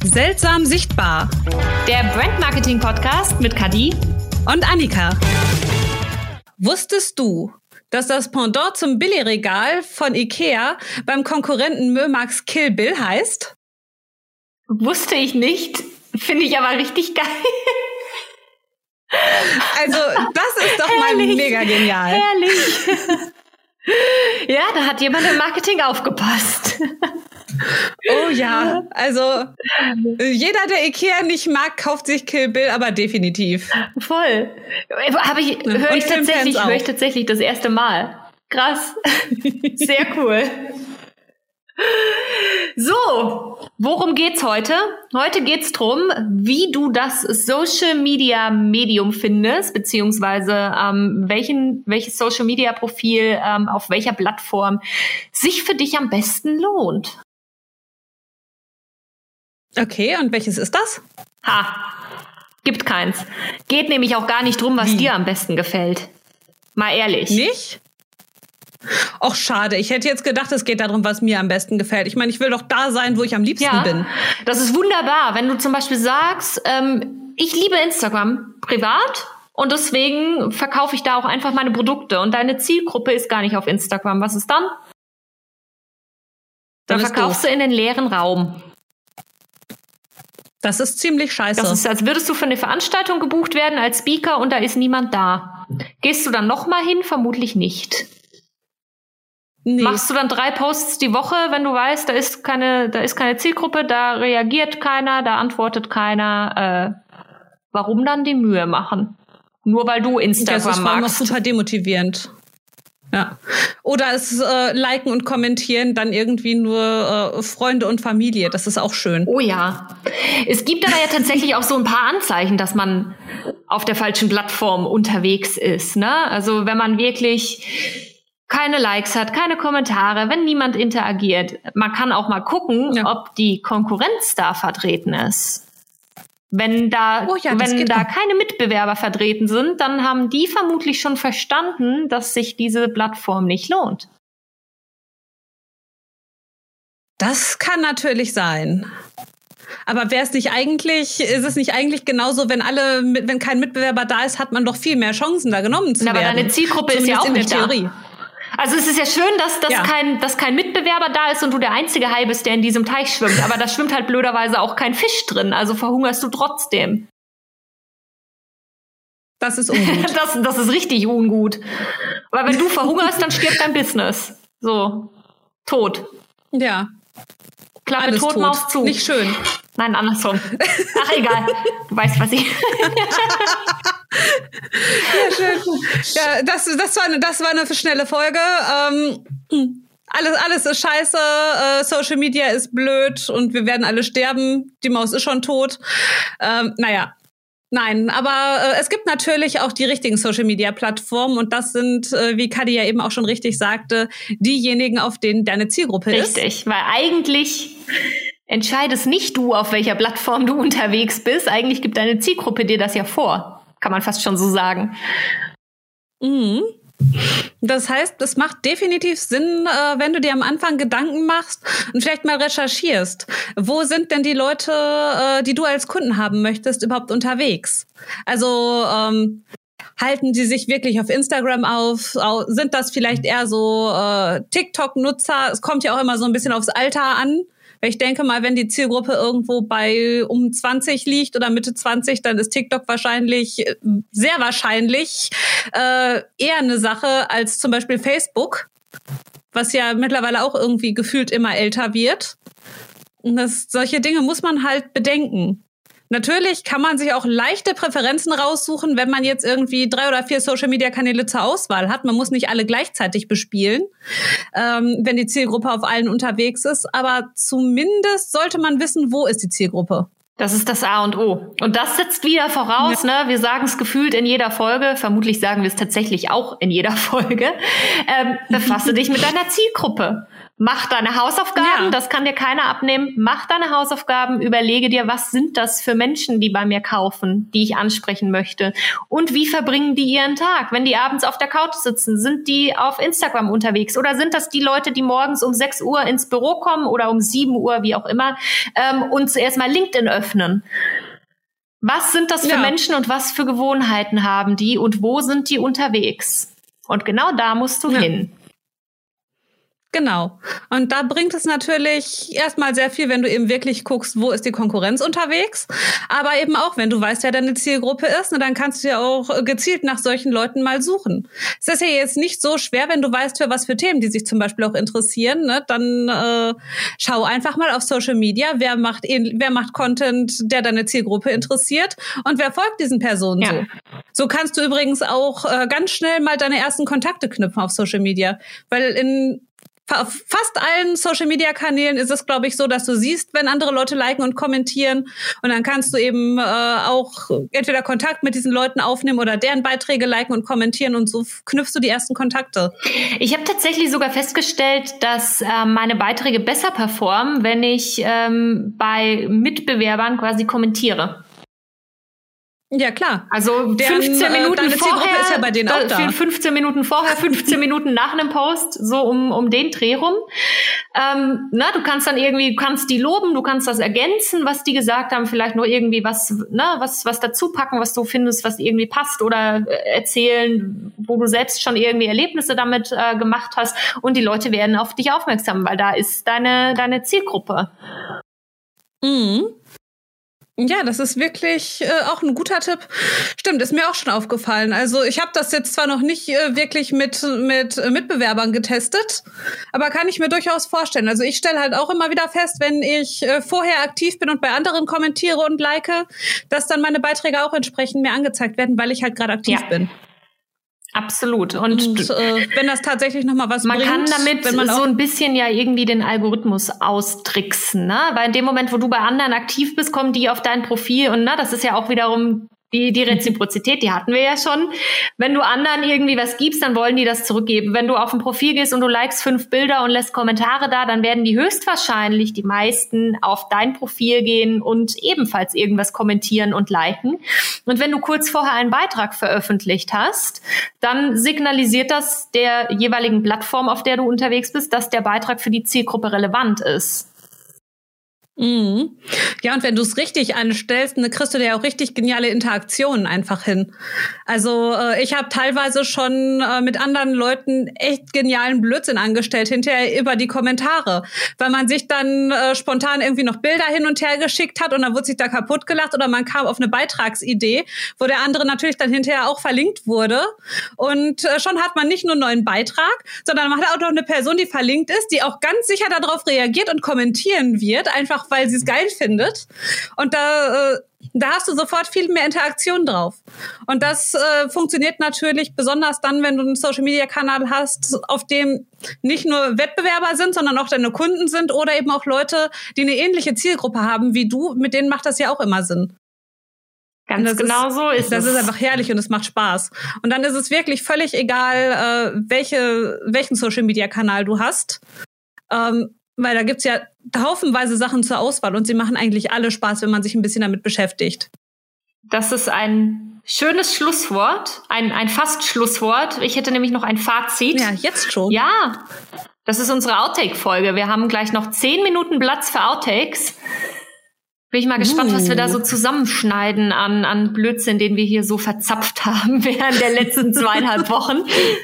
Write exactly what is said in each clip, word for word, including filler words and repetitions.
Seltsam sichtbar. Der Brand-Marketing-Podcast mit Kadi und Annika. Wusstest du, dass das Pendant zum Billigregal von Ikea beim Konkurrenten Mömax Kill Bill heißt? Wusste ich nicht. Finde ich aber richtig geil. Also, das ist doch mal mega genial. Herrlich. Ja, da hat jemand im Marketing aufgepasst. Oh ja, also jeder, der Ikea nicht mag, kauft sich Kill Bill, aber definitiv. Voll. Habe ich, höre ich tatsächlich, höre ich tatsächlich das erste Mal. Krass. Sehr cool. So, worum geht's heute? Heute geht's drum, wie du das Social Media Medium findest, beziehungsweise ähm, welchen, welches Social Media Profil ähm, auf welcher Plattform sich für dich am besten lohnt. Okay, und welches ist das? Ha, gibt keins. Geht nämlich auch gar nicht drum, was wie? dir am besten gefällt. Mal ehrlich. Nicht? Och, schade. Ich hätte jetzt gedacht, es geht darum, was mir am besten gefällt. Ich meine, ich will doch da sein, wo ich am liebsten ja, bin. Das ist wunderbar. Wenn du zum Beispiel sagst, ähm, ich liebe Instagram privat und deswegen verkaufe ich da auch einfach meine Produkte und deine Zielgruppe ist gar nicht auf Instagram. Was ist dann? Dann, dann verkaufst du in den leeren Raum. Das ist ziemlich scheiße. Das ist, als würdest du für eine Veranstaltung gebucht werden als Speaker und da ist niemand da. Gehst du dann nochmal hin? Vermutlich nicht. Nee. Machst du dann drei Posts die Woche, wenn du weißt, da ist keine, da ist keine Zielgruppe, da reagiert keiner, da antwortet keiner. Äh, warum dann die Mühe machen? Nur weil du Instagram das ist magst. Das ist super demotivierend. Ja. Oder es äh, liken und kommentieren dann irgendwie nur äh, Freunde und Familie. Das ist auch schön. Oh ja. Es gibt aber ja tatsächlich auch so ein paar Anzeichen, dass man auf der falschen Plattform unterwegs ist, ne? Also wenn man wirklich keine Likes hat, keine Kommentare, wenn niemand interagiert. Man kann auch mal gucken, ja. ob die Konkurrenz da vertreten ist. Wenn da, oh ja, wenn da keine Mitbewerber vertreten sind, dann haben die vermutlich schon verstanden, dass sich diese Plattform nicht lohnt. Das kann natürlich sein. Aber wäre es nicht eigentlich, ist es nicht eigentlich genauso, wenn alle, wenn kein Mitbewerber da ist, hat man doch viel mehr Chancen, da genommen zu Na, werden. Aber deine Zielgruppe Zumindest ist ja auch in der nicht Theorie. Da. Also es ist ja schön, dass, dass, ja. kein, dass kein Mitbewerber da ist und du der einzige Hai bist, der in diesem Teich schwimmt. Aber da schwimmt halt blöderweise auch kein Fisch drin. Also verhungerst du trotzdem. Das ist ungut. das, das ist richtig ungut. Aber wenn du verhungerst, dann stirbt dein Business. So, tot. Ja. Klappe tot, tot, Maus zu. Nicht schön. Nein, andersrum. Ach, egal. Du weißt, was ich... Ja, schön. Ja, das, das, war eine, das war eine schnelle Folge. Ähm, alles, alles ist scheiße, äh, Social Media ist blöd und wir werden alle sterben. Die Maus ist schon tot. Ähm, naja, nein, aber äh, es gibt natürlich auch die richtigen Social Media Plattformen und das sind, äh, wie Kadi ja eben auch schon richtig sagte, diejenigen, auf denen deine Zielgruppe richtig, ist. Richtig, weil eigentlich entscheidest nicht du, auf welcher Plattform du unterwegs bist. Eigentlich gibt deine Zielgruppe dir das ja vor. Kann man fast schon so sagen. Mhm. Das heißt, es macht definitiv Sinn, äh, wenn du dir am Anfang Gedanken machst und vielleicht mal recherchierst. Wo sind denn die Leute, äh, die du als Kunden haben möchtest, überhaupt unterwegs? Also ähm, halten sie sich wirklich auf Instagram auf? Sind das vielleicht eher so äh, TikTok-Nutzer? Es kommt ja auch immer so ein bisschen aufs Alter an. Weil ich denke mal, wenn die Zielgruppe irgendwo bei um zwanzig liegt oder Mitte zwanzig, dann ist TikTok wahrscheinlich, sehr wahrscheinlich, äh, eher eine Sache als zum Beispiel Facebook, was ja mittlerweile auch irgendwie gefühlt immer älter wird. Und das, solche Dinge muss man halt bedenken. Natürlich kann man sich auch leichte Präferenzen raussuchen, wenn man jetzt irgendwie drei oder vier Social-Media-Kanäle zur Auswahl hat. Man muss nicht alle gleichzeitig bespielen, ähm, wenn die Zielgruppe auf allen unterwegs ist. Aber zumindest sollte man wissen, wo ist die Zielgruppe. Das ist das A und O. Und das setzt wieder voraus, ja. ne? Wir sagen es gefühlt in jeder Folge, vermutlich sagen wir es tatsächlich auch in jeder Folge. Ähm, befasse dich mit deiner Zielgruppe. Mach deine Hausaufgaben, ja. Das kann dir keiner abnehmen. Mach deine Hausaufgaben, überlege dir, was sind das für Menschen, die bei mir kaufen, die ich ansprechen möchte. Und wie verbringen die ihren Tag? Wenn die abends auf der Couch sitzen, sind die auf Instagram unterwegs? Oder sind das die Leute, die morgens um sechs Uhr ins Büro kommen oder um sieben Uhr, wie auch immer, ähm, und zuerst mal LinkedIn öffnen? Was sind das für ja. Menschen und was für Gewohnheiten haben die und wo sind die unterwegs? Und genau da musst du ja. hin. Genau. Und da bringt es natürlich erstmal sehr viel, wenn du eben wirklich guckst, wo ist die Konkurrenz unterwegs. Aber eben auch, wenn du weißt, wer deine Zielgruppe ist, ne, dann kannst du ja auch gezielt nach solchen Leuten mal suchen. Es ist ja jetzt nicht so schwer, wenn du weißt, für was für Themen die sich zum Beispiel auch interessieren. Ne, dann äh, schau einfach mal auf Social Media, wer macht, wer macht Content, der deine Zielgruppe interessiert und wer folgt diesen Personen ja. so. So kannst du übrigens auch äh, ganz schnell mal deine ersten Kontakte knüpfen auf Social Media. Weil in auf fast allen Social-Media-Kanälen ist es, glaube ich, so, dass du siehst, wenn andere Leute liken und kommentieren. Und dann kannst du eben äh, auch entweder Kontakt mit diesen Leuten aufnehmen oder deren Beiträge liken und kommentieren. Und so knüpfst du die ersten Kontakte. Ich habe tatsächlich sogar festgestellt, dass äh, meine Beiträge besser performen, wenn ich ähm, bei Mitbewerbern quasi kommentiere. Ja, klar. Also Deren, fünfzehn Minuten äh, vorher, ist ja bei denen auch da. fünfzehn Minuten vorher, fünfzehn Minuten nach einem Post, so um um den Dreh rum. Ähm, na, du kannst dann irgendwie, du kannst die loben, du kannst das ergänzen, was die gesagt haben, vielleicht noch irgendwie was, ne, was was dazu packen, was du findest, was irgendwie passt oder äh, erzählen, wo du selbst schon irgendwie Erlebnisse damit äh, gemacht hast und die Leute werden auf dich aufmerksam, weil da ist deine deine Zielgruppe. Mhm. Ja, das ist wirklich äh, auch ein guter Tipp. Stimmt, ist mir auch schon aufgefallen. Also ich habe das jetzt zwar noch nicht äh, wirklich mit mit äh, Mitbewerbern getestet, aber kann ich mir durchaus vorstellen. Also ich stelle halt auch immer wieder fest, wenn ich äh, vorher aktiv bin und bei anderen kommentiere und like, dass dann meine Beiträge auch entsprechend mir angezeigt werden, weil ich halt gerade aktiv ja. bin. Absolut. Und, und äh, wenn das tatsächlich nochmal was man bringt. Man kann damit wenn man so ein bisschen ja irgendwie den Algorithmus austricksen, ne? Weil in dem Moment, wo du bei anderen aktiv bist, kommen die auf dein Profil und ne, das ist ja auch wiederum die, die Reziprozität, die hatten wir ja schon. Wenn du anderen irgendwie was gibst, dann wollen die das zurückgeben. Wenn du auf ein Profil gehst und du likest fünf Bilder und lässt Kommentare da, dann werden die höchstwahrscheinlich die meisten auf dein Profil gehen und ebenfalls irgendwas kommentieren und liken. Und wenn du kurz vorher einen Beitrag veröffentlicht hast, dann signalisiert das der jeweiligen Plattform, auf der du unterwegs bist, dass der Beitrag für die Zielgruppe relevant ist. Mhm. Ja, und wenn du es richtig anstellst, dann kriegst du dir auch richtig geniale Interaktionen einfach hin. Also äh, ich habe teilweise schon äh, mit anderen Leuten echt genialen Blödsinn angestellt, hinterher über die Kommentare, weil man sich dann äh, spontan irgendwie noch Bilder hin und her geschickt hat und dann wurde sich da kaputt gelacht oder man kam auf eine Beitragsidee, wo der andere natürlich dann hinterher auch verlinkt wurde und äh, schon hat man nicht nur einen neuen Beitrag, sondern man hat auch noch eine Person, die verlinkt ist, die auch ganz sicher darauf reagiert und kommentieren wird, einfach weil sie es geil findet. Und da, äh, da hast du sofort viel mehr Interaktion drauf. Und das äh, funktioniert natürlich besonders dann, wenn du einen Social-Media-Kanal hast, auf dem nicht nur Wettbewerber sind, sondern auch deine Kunden sind oder eben auch Leute, die eine ähnliche Zielgruppe haben wie du. Mit denen macht das ja auch immer Sinn. Ganz genau ist, so ist das es. Das ist einfach herrlich und es macht Spaß. Und dann ist es wirklich völlig egal, äh, welche, welchen Social-Media-Kanal du hast. Ähm, Weil da gibt's ja haufenweise Sachen zur Auswahl und sie machen eigentlich alle Spaß, wenn man sich ein bisschen damit beschäftigt. Das ist ein schönes Schlusswort, ein, ein Fast-Schlusswort. Ich hätte nämlich noch ein Fazit. Ja, jetzt schon. Ja, das ist unsere Outtake-Folge. Wir haben gleich noch zehn Minuten Platz für Outtakes. Bin ich mal gespannt, uh. was wir da so zusammenschneiden an, an Blödsinn, den wir hier so verzapft haben während der letzten zweieinhalb Wochen.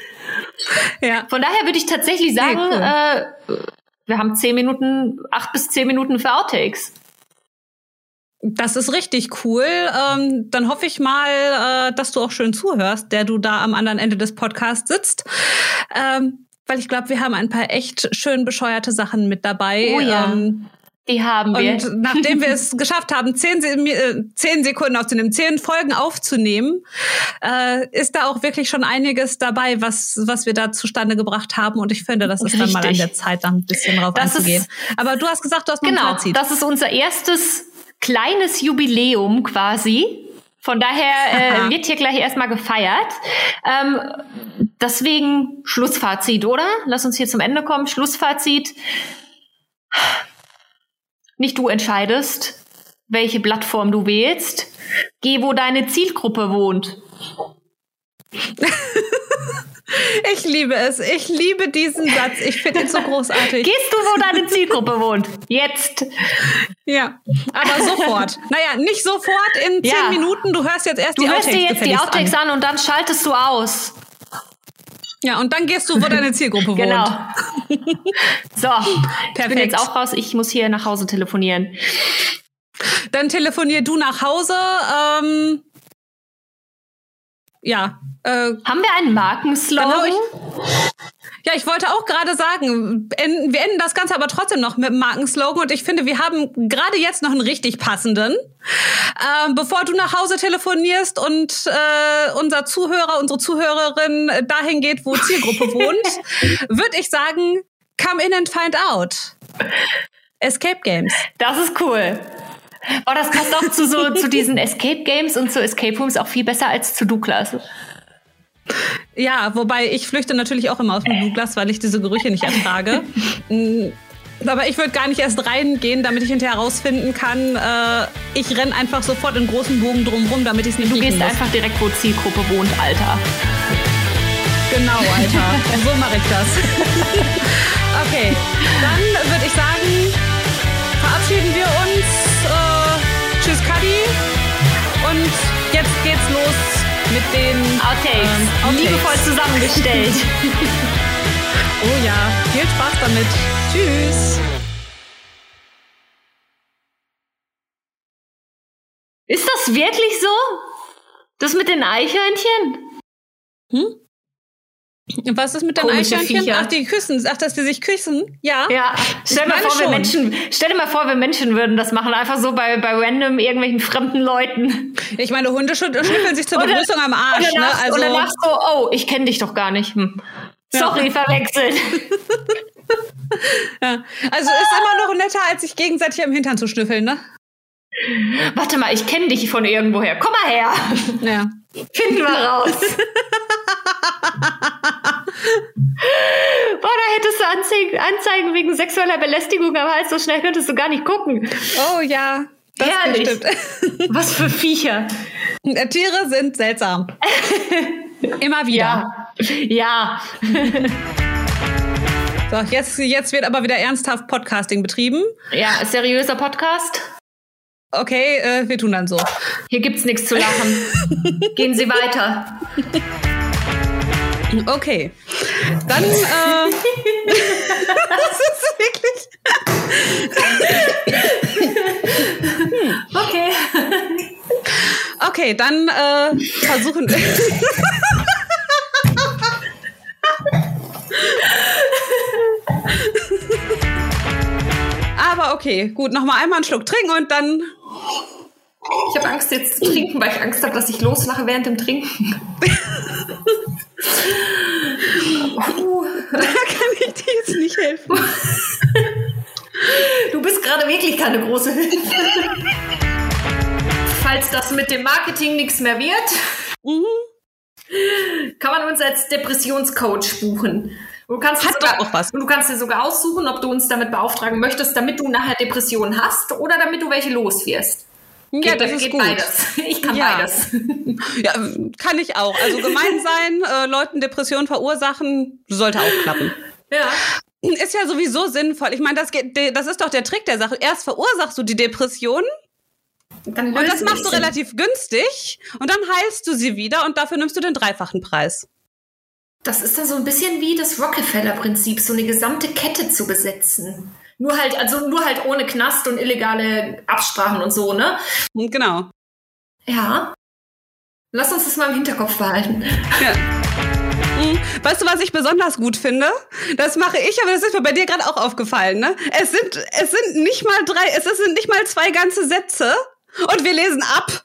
Ja. Von daher würde ich tatsächlich sagen, ja, cool. äh, wir haben zehn Minuten, acht bis zehn Minuten für Outtakes. Das ist richtig cool. Ähm, dann hoffe ich mal, äh, dass du auch schön zuhörst, der du da am anderen Ende des Podcasts sitzt. Ähm, weil ich glaube, wir haben ein paar echt schön bescheuerte Sachen mit dabei. Oh ja. Ähm, Die haben wir. Und nachdem wir es geschafft haben, zehn, äh, zehn Sekunden aufzunehmen, zehn Folgen aufzunehmen, äh, ist da auch wirklich schon einiges dabei, was was wir da zustande gebracht haben. Und ich finde, das ist Richtig. Dann mal an der Zeit, da ein bisschen drauf das einzugehen. Ist, Aber du hast gesagt, du hast noch genau, ein Fazit. Genau, das ist unser erstes kleines Jubiläum quasi. Von daher äh, wird hier gleich erstmal gefeiert. Ähm, deswegen Schlussfazit, oder? Lass uns hier zum Ende kommen. Schlussfazit. Nicht du entscheidest, welche Plattform du wählst. Geh, wo deine Zielgruppe wohnt. Ich liebe es. Ich liebe diesen Satz. Ich finde ihn so großartig. Gehst du, wo deine Zielgruppe wohnt? Jetzt. Ja, aber sofort. Naja, nicht sofort in zehn Ja. Minuten. Du hörst jetzt erst Du die hörst Outtakes dir jetzt die gefälligst Outtakes an. an und dann schaltest du aus. Ja, und dann gehst du, wo deine Zielgruppe wohnt. Genau. So, ich bin Perfekt. jetzt auch raus. Ich muss hier nach Hause telefonieren. Dann telefonier du nach Hause. Ähm, ja. Äh, Haben wir einen Markenslogan? Dann hau ich- Ja, ich wollte auch gerade sagen, en- wir enden das Ganze aber trotzdem noch mit dem Markenslogan und ich finde, wir haben gerade jetzt noch einen richtig passenden. Ähm, bevor du nach Hause telefonierst und äh, unser Zuhörer, unsere Zuhörerin dahin geht, wo Zielgruppe wohnt, würde ich sagen, come in and find out. Escape Games. Das ist cool. Oh, das passt auch zu so zu diesen Escape Games und zu Escape Rooms auch viel besser als zu Douglas. Ja, wobei ich flüchte natürlich auch immer aus dem Douglas, weil ich diese Gerüche nicht ertrage. Mm, Aber ich würde gar nicht erst reingehen, damit ich hinterher herausfinden kann, äh, ich renne einfach sofort in großen Bogen drumrum, damit ich es nicht Du riechen gehst muss. einfach direkt, wo Zielgruppe wohnt, Alter. Genau, Alter. So mache ich das. Okay, dann würde ich sagen, verabschieden wir uns. Äh, tschüss, Kadi. Und jetzt geht's los mit den Outtakes. ähm, Outtakes. Liebevoll zusammengestellt. Oh ja, viel Spaß damit. Tschüss. Ist das wirklich so? Das mit den Eichhörnchen? Hm? Was ist mit den Komische Eichhörnchen? Viecher. Ach, die küssen. Ach, dass die sich küssen? Ja. Ja, stell dir mal meine vor, wir schon. Menschen, stell dir mal vor, wir Menschen würden das machen, einfach so bei, bei random irgendwelchen fremden Leuten. Ich meine, Hunde schü- schnüffeln sich zur Und dann- Begrüßung am Arsch. Und Ne? danach, Also, und danach so, oh, ich kenne dich doch gar nicht. Hm. Sorry, Ja. verwechselt. ja. Also ist immer noch netter, als sich gegenseitig am Hintern zu schnüffeln, ne? Warte mal, ich kenne dich von irgendwoher. Komm mal her. Ja. Finden wir raus. Boah, da hättest du Anzeigen, Anzeigen wegen sexueller Belästigung am Hals. So schnell könntest du gar nicht gucken. Oh ja. Das Herrlich. stimmt. Was für Viecher. Tiere sind seltsam. Immer wieder. Ja. Ja. So, jetzt, jetzt wird aber wieder ernsthaft Podcasting betrieben. Ja, seriöser Podcast. Okay, äh, wir tun dann so. Hier gibt's nichts zu lachen. Gehen Sie weiter. Okay. Dann, äh, das ist wirklich... Okay. Okay, dann äh, versuchen... Aber okay, gut, nochmal einmal einen Schluck trinken und dann... Ich habe Angst jetzt zu trinken, weil ich Angst habe, dass ich loslache während dem Trinken. uh. Da kann ich dir jetzt nicht helfen. Du bist gerade wirklich keine große Hilfe. Falls das mit dem Marketing nichts mehr wird, Mhm. kann man uns als Depressionscoach buchen. Du kannst Hat sogar, da auch was. Und du kannst dir sogar aussuchen, ob du uns damit beauftragen möchtest, damit du nachher Depressionen hast oder damit du welche loswirst. Ja, geht, das ist geht gut. beides. Ich kann Ja. beides. Ja, kann ich auch. Also gemein sein, äh, Leuten Depressionen verursachen, sollte auch klappen. Ja. Ist ja sowieso sinnvoll. Ich meine, das, geht, das ist doch der Trick der Sache. Erst verursachst du die Depression Dann und das lösen machst du wir sie. relativ günstig und dann heilst du sie wieder und dafür nimmst du den dreifachen Preis. Das ist dann so ein bisschen wie das Rockefeller-Prinzip, so eine gesamte Kette zu besetzen. Nur halt, also nur halt ohne Knast und illegale Absprachen und so, ne? Und genau. Ja. Lass uns das mal im Hinterkopf behalten. Ja. Mhm. Weißt du, was ich besonders gut finde? Das mache ich, aber das ist mir bei dir gerade auch aufgefallen, ne? Es sind, es sind nicht mal drei, es sind nicht mal zwei ganze Sätze und wir lesen ab.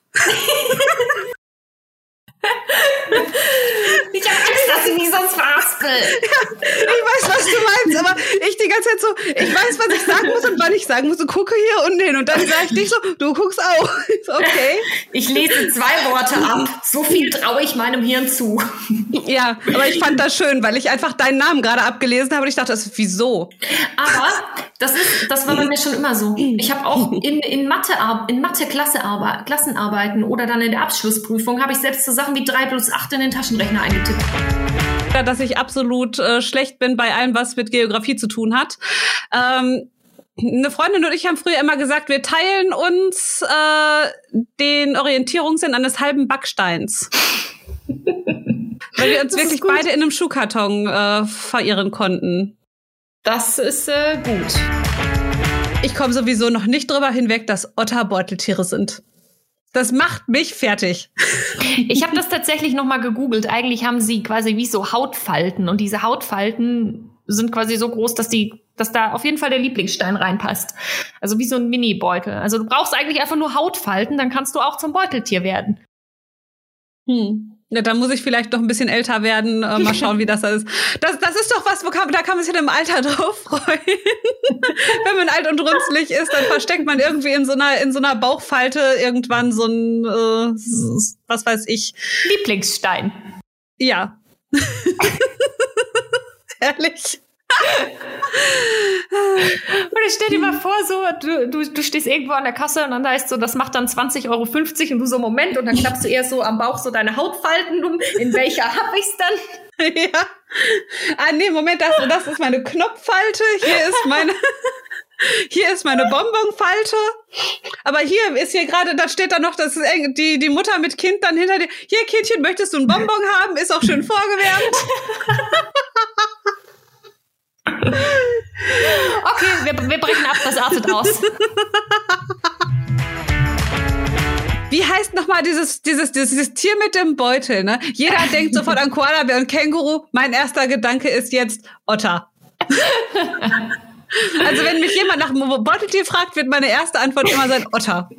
Ich hab Angst, dass ich mich sonst verhaspel. Ich weiß, was du meinst, aber ich die ganze Zeit so, ich weiß, was ich sagen muss und weil immer nicht sagen musst, du gucke hier unten hin. Und dann sage ich dich so, du guckst auch. Okay. Ich lese zwei Worte ab. So viel traue ich meinem Hirn zu. Ja, aber ich fand das schön, weil ich einfach deinen Namen gerade abgelesen habe und ich dachte, das ist wieso? Aber das ist, das war bei mir schon immer so. Ich habe auch in, in Mathe, in Mathe Klassearbe- Klassenarbeiten oder dann in der Abschlussprüfung habe ich selbst so Sachen wie drei plus acht in den Taschenrechner eingetippt. Dass ich absolut äh, schlecht bin bei allem, was mit Geografie zu tun hat. Ähm, eine Freundin und ich haben früher immer gesagt, wir teilen uns äh, den Orientierungssinn eines halben Backsteins. Weil wir uns das wirklich beide in einem Schuhkarton äh, verirren konnten. Das ist äh, gut. Ich komme sowieso noch nicht drüber hinweg, dass Otter Beuteltiere sind. Das macht mich fertig. Ich habe das tatsächlich noch mal gegoogelt. Eigentlich haben sie quasi wie so Hautfalten. Und diese Hautfalten sind quasi so groß, dass die, dass da auf jeden Fall der Lieblingsstein reinpasst. Also wie so ein Mini-Beutel. Also du brauchst eigentlich einfach nur Hautfalten, dann kannst du auch zum Beuteltier werden. Hm. Ja, dann muss ich vielleicht noch ein bisschen älter werden. Äh, mal schauen, wie das ist. Das, das ist doch was, wo kann, da kann man sich dann im Alter drauf freuen. Wenn man alt und runzlig ist, dann versteckt man irgendwie in so einer, in so einer Bauchfalte irgendwann so ein, äh, was weiß ich. Lieblingsstein. Ja. Herrlich. Und ich stell dir mal vor, so, du, du, du stehst irgendwo an der Kasse und dann heißt so, das macht dann zwanzig Euro fünfzig und du so, Moment, und dann klappst du eher so am Bauch so deine Hautfalten um. In welcher hab ich's dann? Ja. Ah, nee, Moment, das, das ist meine Knopffalte. Hier ist meine, hier ist meine Bonbonfalte. Aber hier ist hier gerade, da steht da noch, das ist die, die Mutter mit Kind dann hinter dir. Hier, Kindchen, möchtest du einen Bonbon haben? Ist auch schön vorgewärmt. Okay, wir, wir brechen ab, das artet aus. Wie heißt nochmal dieses, dieses, dieses Tier mit dem Beutel, ne? Jeder denkt sofort an Koalabär und Känguru. Mein erster Gedanke ist jetzt Otter. Also wenn mich jemand nach einem Beuteltier fragt, wird meine erste Antwort immer sein Otter.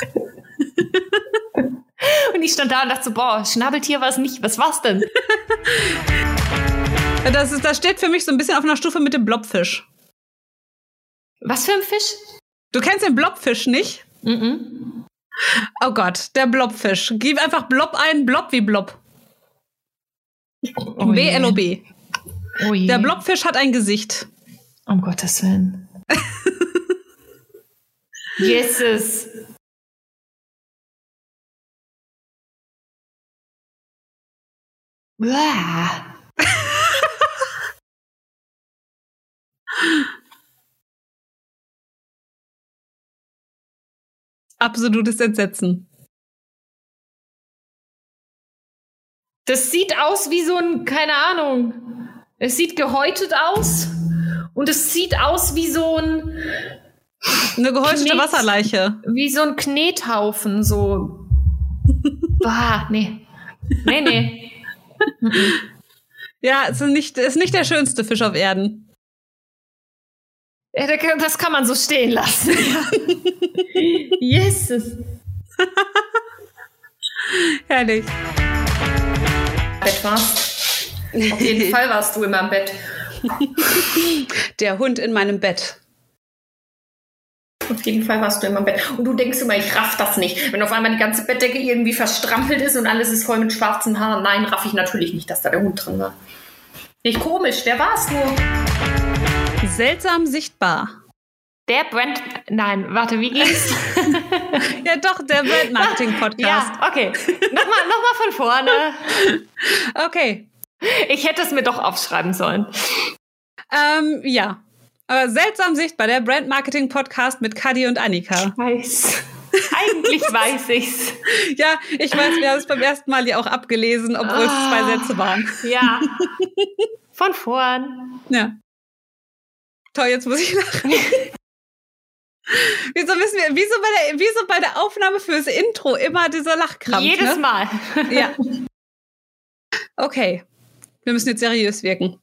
Und ich stand da und dachte so, boah, Schnabeltier war es nicht. Was war's denn? Das, ist, das steht für mich so ein bisschen auf einer Stufe mit dem Blobfisch. Was für ein Fisch? Du kennst den Blobfisch nicht? Mhm. Oh Gott, der Blobfisch. Gib einfach Blob ein, Blob wie Blob. Oh B L O B. Oh der Blobfisch hat ein Gesicht. Um Gottes Willen. Jesus. Uah. Absolutes Entsetzen. Das sieht aus wie so ein, keine Ahnung, es sieht gehäutet aus und es sieht aus wie so ein eine gehäutete Knet, Wasserleiche. Wie so ein Knethaufen, so. Bah, nee. Nee, nee. Ja, es ist nicht, ist nicht der schönste Fisch auf Erden. Das kann man so stehen lassen. Jesus. Herrlich. Bett warst. Auf jeden Fall warst du immer im Bett. Der Hund in meinem Bett. Auf jeden Fall warst du immer im Bett. Und du denkst immer, ich raff das nicht. Wenn auf einmal die ganze Bettdecke irgendwie verstrampelt ist und alles ist voll mit schwarzen Haaren. Nein, raff ich natürlich nicht, dass da der Hund drin war. Nicht komisch, wer war's nur? Seltsam sichtbar. Der Brand... Nein, warte, wie ging's? Ja doch, der Brand-Marketing-Podcast. Ja, okay. Nochmal noch mal von vorne. Okay. Ich hätte es mir doch aufschreiben sollen. Ähm, ja. Aber seltsam sichtbar, der Brand-Marketing-Podcast mit Kadi und Annika. Ich weiß. Eigentlich weiß ich's. Ja, ich weiß, wir haben es beim ersten Mal ja auch abgelesen, obwohl es oh, zwei Sätze waren. Ja. Von vorn. Ja. Toll, jetzt muss ich lachen. Wieso müssen wir, wieso bei der, wieso bei der Aufnahme fürs Intro immer dieser Lachkrampf? Jedes ne? Mal. Ja. Okay. Wir müssen jetzt seriös wirken.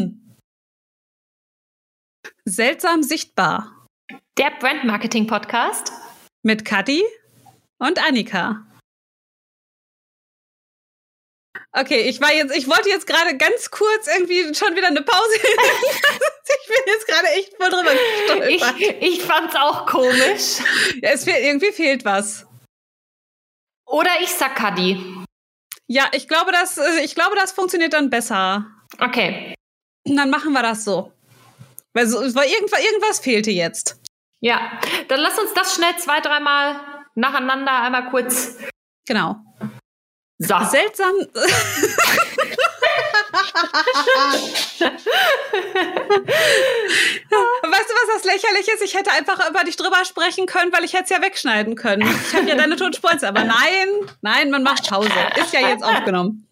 Seltsam sichtbar. Der Brand-Marketing-Podcast. Mit Kadi und Annika. Okay, ich war jetzt, ich wollte jetzt gerade ganz kurz irgendwie schon wieder eine Pause. Ich bin jetzt gerade echt voll drüber gestolpert. Ich, ich fand's auch komisch. Ja, es fehlt, irgendwie fehlt was. Oder ich sag Kadi. Ja, ich glaube, das, ich glaube, das funktioniert dann besser. Okay. Und dann machen wir das so. Weil, so, weil irgendwas, irgendwas fehlte jetzt. Ja, dann lass uns das schnell zwei, dreimal nacheinander einmal kurz. Genau. So. Seltsam. Weißt du, was das lächerlich ist? Ich hätte einfach über dich drüber sprechen können, weil ich hätte es ja wegschneiden können. Ich habe ja deine Tonspur. Aber nein, nein, man macht Pause. Ist ja jetzt aufgenommen.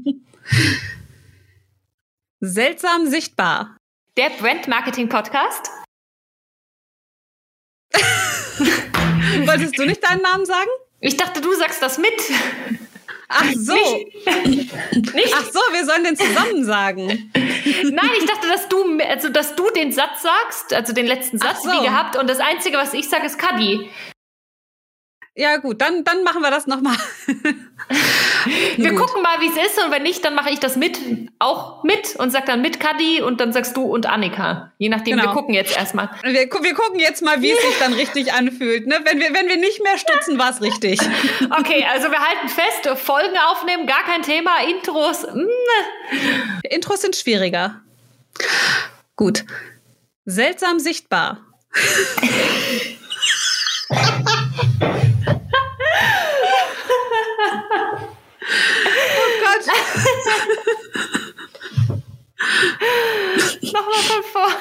Seltsam sichtbar. Der Brand-Marketing-Podcast. Wolltest du nicht deinen Namen sagen? Ich dachte, du sagst das mit. Ach so. Nicht. Nicht? Ach so, wir sollen den zusammen sagen. Nein, ich dachte, dass du, also, dass du den Satz sagst, also den letzten Satz, so. wie gehabt. Und das Einzige, was ich sage, ist Kadi. Ja gut, dann, dann machen wir das nochmal. Wir gut. gucken mal, wie es ist. Und wenn nicht, dann mache ich das mit, auch mit und sag dann mit Kadi und dann sagst du und Annika. Je nachdem, genau. Wir gucken jetzt erstmal. Wir, wir gucken jetzt mal, wie es sich dann richtig anfühlt. Ne? Wenn wir, wenn wir nicht mehr stutzen, war es richtig. Okay, also wir halten fest, Folgen aufnehmen, gar kein Thema. Intros. Mh. Intros sind schwieriger. Gut. Seltsam sichtbar. Oh Gott. Nochmal von vor.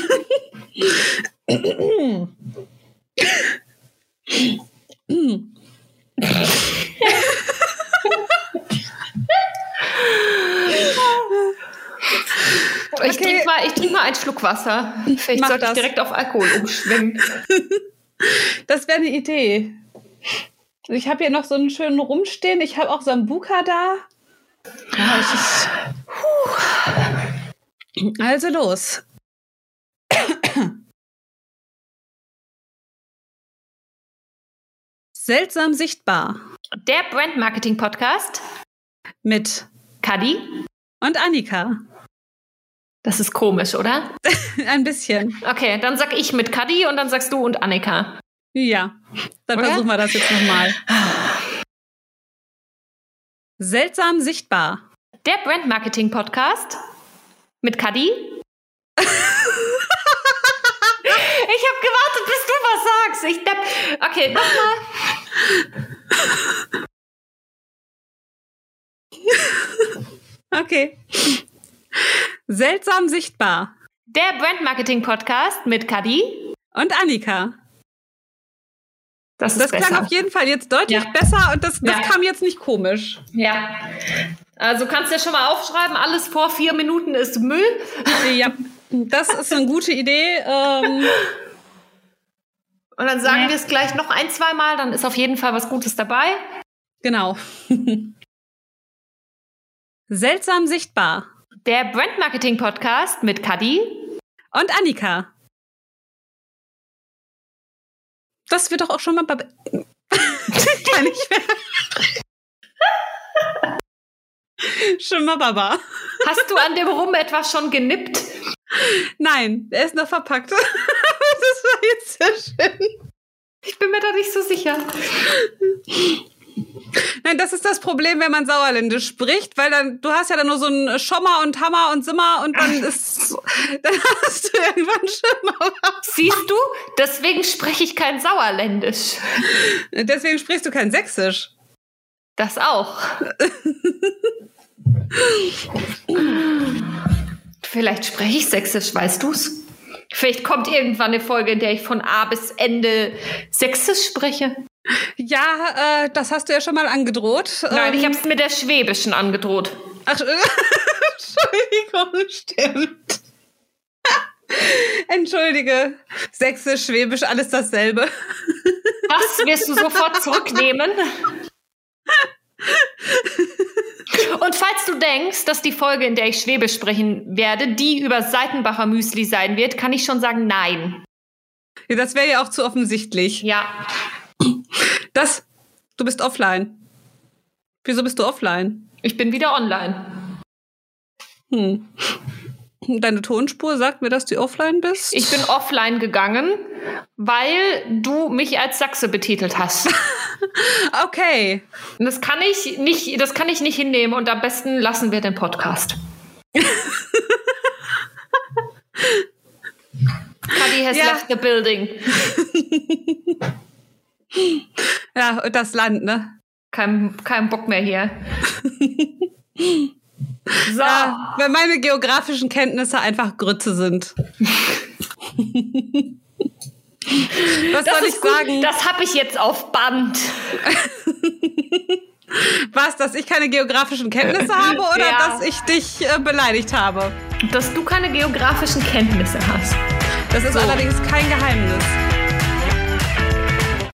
Ich okay. trinke mal, ich trink mal einen Schluck Wasser. Vielleicht Mach sollte das. ich direkt auf Alkohol umschwenken. Das wäre eine Idee. Ich habe hier noch so einen schönen rumstehen. Ich habe auch Sambuca da. Ja, ich ist... Also los. Seltsam sichtbar. Der Brand-Marketing-Podcast mit Kadi und Annika. Das ist komisch, oder? Ein bisschen. Okay, dann sag ich mit Kadi und dann sagst du und Annika. Ja, dann oder? Versuchen wir das jetzt nochmal. Seltsam sichtbar. Der Brand-Marketing-Podcast mit Kadi. Ich habe gewartet, bis du was sagst. Ich depp. Okay, nochmal. Okay. Seltsam sichtbar. Der Brand-Marketing-Podcast mit Kadi und Annika. Das, das klang auf jeden Fall jetzt deutlich ja. besser und das, das ja. kam jetzt nicht komisch. Ja. Also kannst du ja schon mal aufschreiben, alles vor vier Minuten ist Müll. Ja, das ist eine gute Idee. Ähm und dann sagen ja. wir es gleich noch ein, zwei Mal, dann ist auf jeden Fall was Gutes dabei. Genau. Seltsam sichtbar. Der Brand-Marketing-Podcast mit Kadi und Annika. Das wird doch auch schon mal... Kann ich mehr. Schon mal Baba. Hast du an dem Rum etwas schon genippt? Nein, der ist noch verpackt. Das war jetzt sehr schön. Ich bin mir da nicht so sicher. Nein, das ist das Problem, wenn man Sauerländisch spricht, weil dann, du hast ja dann nur so ein Schommer und Hammer und Simmer und dann ist, dann hast du irgendwann Schimmer. Siehst du? Deswegen spreche ich kein Sauerländisch. Deswegen sprichst du kein Sächsisch. Das auch. Vielleicht spreche ich Sächsisch, weißt du's? Vielleicht kommt irgendwann eine Folge, in der ich von A bis Ende Sächsisch spreche. Ja, äh, das hast du ja schon mal angedroht. Nein, ähm, ich habe es mit der Schwäbischen angedroht. Ach, Entschuldigung, stimmt. Entschuldige, Sächsisch, Schwäbisch, alles dasselbe. Das wirst du sofort zurücknehmen. Und falls du denkst, dass die Folge, in der ich Schwäbisch sprechen werde, die über Seitenbacher Müsli sein wird, kann ich schon sagen, nein. Ja, das wäre ja auch zu offensichtlich. Ja. Das, du bist offline. Wieso bist du offline? Ich bin wieder online. Hm. Deine Tonspur sagt mir, dass du offline bist? Ich bin offline gegangen, weil du mich als Sachse betitelt hast. Okay. Und das kann ich nicht, das kann ich nicht hinnehmen und am besten lassen wir den Podcast. Kadi has Ja. left the building. Ja, und das Land, ne? Kein, kein Bock mehr hier. So. Ja, weil meine geografischen Kenntnisse einfach Grütze sind. Was Das soll ist ich gut. sagen? Das habe ich jetzt auf Band. Was, dass ich keine geografischen Kenntnisse habe oder Ja. dass ich dich äh, beleidigt habe? Dass du keine geografischen Kenntnisse hast. Das ist So. allerdings kein Geheimnis.